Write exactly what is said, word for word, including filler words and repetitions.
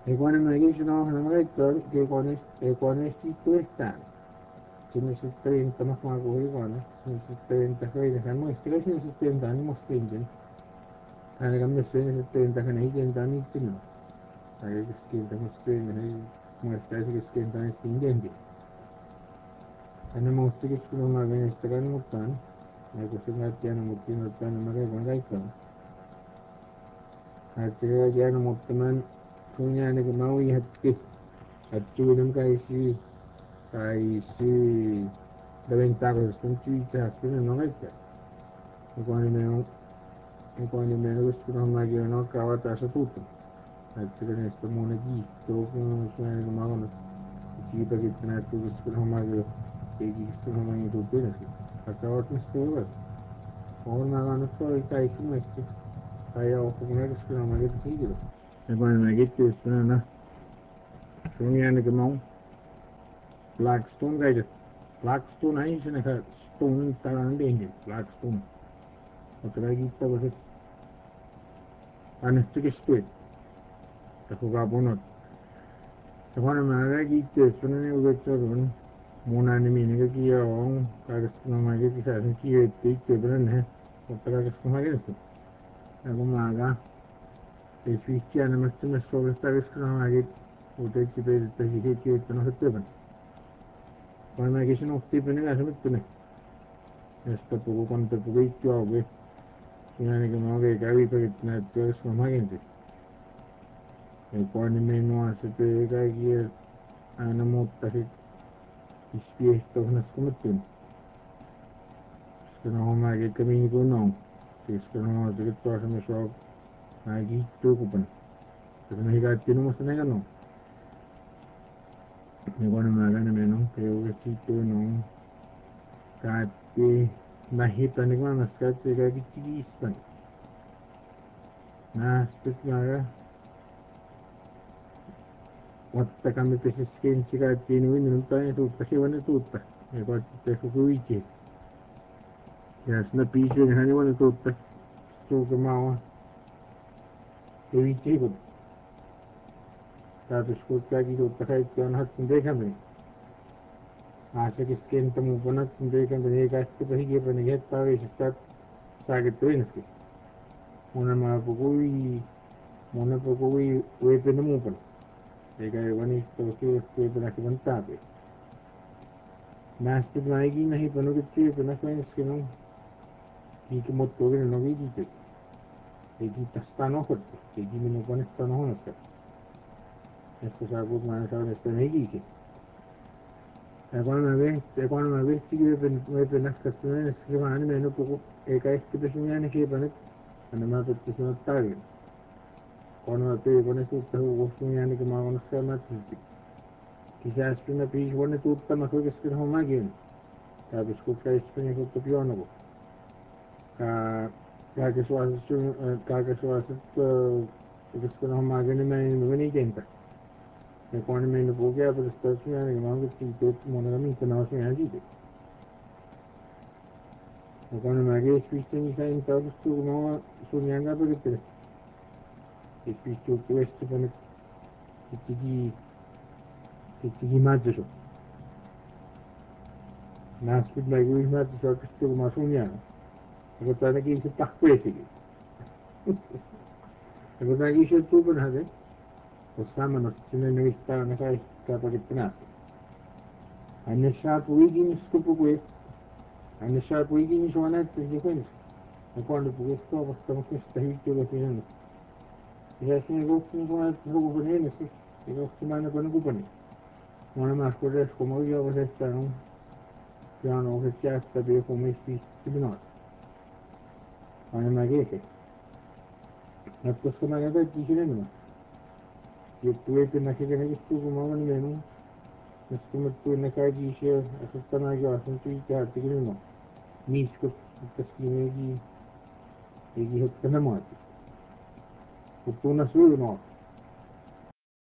E quando mi dice no, non mi ricordo che quando quando sti quest'anno, ce ne sono trenta, ma come voi quando, ce ne sono trenta, credo, che noi stessi ne sono trenta anni, ma spingono, hanno cambiato ne sono trenta, che ne trenta anni, ce no, hai che schenta, ma spingono, come stessi che schenta, ne spingono, hanno molti che scrivono, ma viene strano, moltano, e questo gatti hanno molti, moltano, magari con l'aicono, altri che hanno molto, ma sono anni che ma voi hatti, hatti, non caisi, caisi, diventava stanziata, spero non è che, e quando meno, e quando meno questo non mai che non cavata sa tutto, altri che ne sto monetito, con suoni che magano, ci perché tenere questo non mai che, che questo non mai tutto bene, sì, a cavata sto ora, ora magano poi cai che metti, cai a occhio come che scrivono mai che si dice, e quando mi che sono na, sono anni che mau, Blackstone guide, Blackstone aí se ne ka stone taran denge, Blackstone, o tra gitta ko ane tsike stue, e ko ka bonot, e kwana ma ga gitte sune ne uge tsoron, mona ne mine ga kiya ong, ka ga skuna ma ga kisa ne kiya te te bran he, o tra ga skuna ga su, e ko ma ga, e switchi ane ma tsime so ga ta ga skuna ma ga, o te tsi pe te si ke kiya te no te ban, kwana ma ga sino te pe ne ga se ne, e sta poco quanto poco i chioge, sune ne ga ma ga ga vi pe ke na tsi ga skuna ma ga nzi, e quando meno a se pe ga kiya, ane mutta sit, ispiesto na skumetun, skuna ho ma ga kamini ko no, skuna ho se ke to sa me so, ma gi to ko pan, skuna hi ga tinu mo se ne ga no, e quando ma ga ne meno, pe o ga si to no, ka te, na hi pa ne ga na ska te ga ki tigi ispan, na spet ma ga, watta kami pe se sken si ga tinu in non ta ne tutta, si wane tutta, e qua te ko ku ichi, ja sna pisu ne hani wane tutta, sto ke ma e ichi ko, ta pe skut ka ki tutta ka ichi on hat sin de kami, asa ki sken tamu panat sin de kami ne ka te pe hi pe ne get pa ve se sta sa ke to inski, una ma po kui, una po kui we pe ne mu pan, e ka wani to ki we pe na ki ban ta pe, Master Maigi nahi panu ke che pe na ko inski no, ki ke mo to ne no vi di te, e ki ta sta no ko, e ki me no ko ne sta no ho ska, esto sa ko ma sa ne sta ne ki ke, e quando me ve, e quando me ve sti ke pe we pe na ka sta ne ski ma ne me no po e ka este pe sunya ne ke pa ne, ane ma pe te sunya ta ge, quando me pe ko ne su ta ho sunya ne ke ma ko ne sa ma ti, quizás que una pis wane tutta ma ko ke ski no ma ge, ta pe sku ka este ne ko to pio no, ka ka ke so as su ka ke so as to ke ski no ma ge ne me me ne tenta, e quando me ne po ke per sta sunya ne ma ko ti to mo ne mi ko na sunya ji, e quando me ge spiste ni sa in ta su mo sunya ga pe ke, e spiste questo pe ne, che ti chi, che ti chi mazzo so, na spit ma ge mazzo so ke stu ma sunya, e ko ta ne ki se tak kwesi ke, e ko ta ki se tu pe na de, o sama no se ne ne sta na kai ka pa ke tnas, ane sa pu i ni stu pu kwe, ane sa pu i ni so na te se kwen, e quando pu ke sto pa sta mo ke sta hi ke lo se ne, e sa se ne go tsin so na te go pe ne se, e go tsin ma na pa no go pe ne, mo na mas ko res ko mo yo se sta no, piano che c'è sta pe ko me sti sti no, ane ma ge ke, e ko sto ma ga te ti se ne no, che tu e pe na ke ne stu ko mo ne no, Neskumutu nakajisha asutanaga asuntuita tigino niskut taskimegi egi hottanamati utuna suno